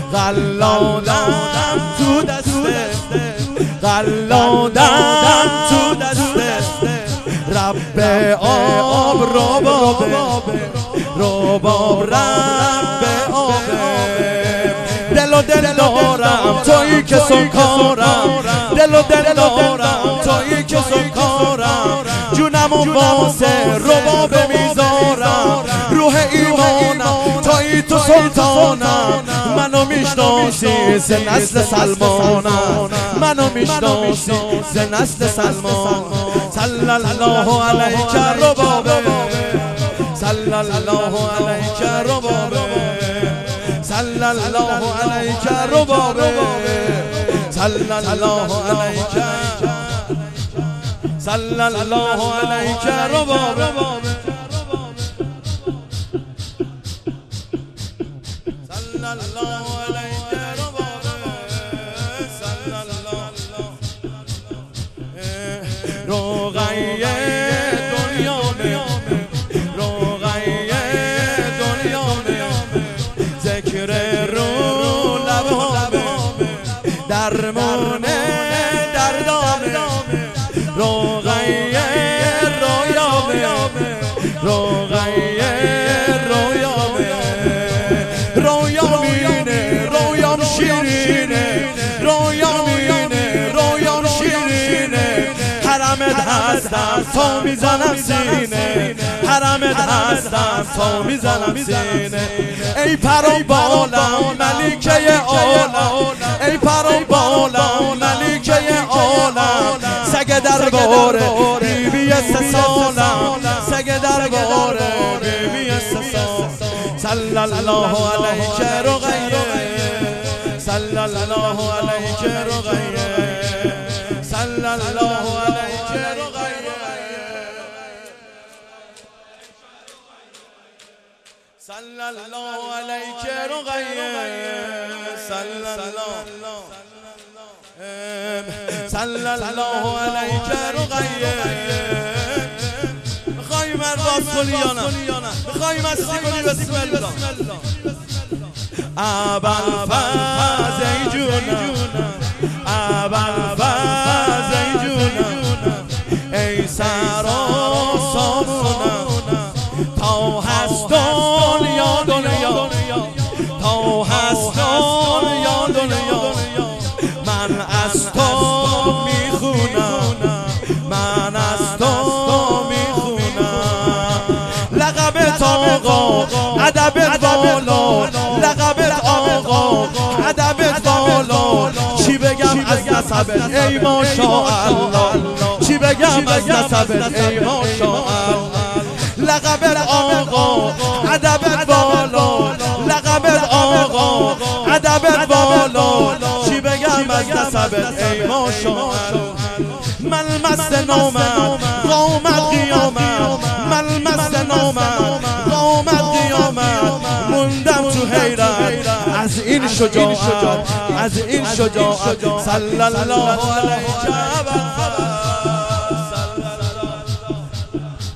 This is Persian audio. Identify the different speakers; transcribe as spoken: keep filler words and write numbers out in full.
Speaker 1: قلادم تو دسته قلادم تو دسته رب آب رباب رباب رب آب دل و دل دارم تویی که سکارم دل و دل دارم تویی که سکارم جونم و واسه رباب میذارم روح ایمانم تویی تو سلطانم منو میشناسی ز نسل سلمانم منو میشناسی ز نسل سلمان صلی الله علیک ربابه صلی الله علیک ربابه صلی الله علیک ربابه صلی الله علیک صلی الله علیک ربابه صلی الله علیک ربابه صلی الله رقیه دنیا رقیه دنیا ذکر رو لبامه درمان دردامه رقیه رویامه رقیه رویامه رویامینه رویام شیرینه رویامینه رویام شیرینه حرمت هستم تا میزنم سینه حرمت هستم تا میزنم سینه ای پرام بالم ملیکه عالم ای پرام بالم ملیکه عالم سگ درباره بیبی سه سالم سگ درباره بیبی سه سالم صلی الله علیک رقیه صلی الله علیک رقیه صلی الله علیک رقیه صلی الله علیک رقیه صلی الله صلی الله علیک رقیه میخواییم ارباز کنی یا نه میخواییم استی کنی بسم الله ابوالفضل ای جونم ابوالفضل ای جونم ای سرا سامونم تا هست دنیا دنیا تا هست دنیا دنیا من از تو میخونم من از تو میخونم لقبت آقا ادبت بالا لقبت آقا ادبت بالا چی بگم از نسبت ای ماشاءالله چی بگم از نسبت ای ماشاءالله لقبت آقا ادبت بالا لقبت آقا ادبت بالا چی بگم از نسبت ای ماشاءالله من مست نامم قامت قیامت من مست نامم قامت قیامت موندم تو حیرت از این شجاعت از این شجاعت صلی الله علیه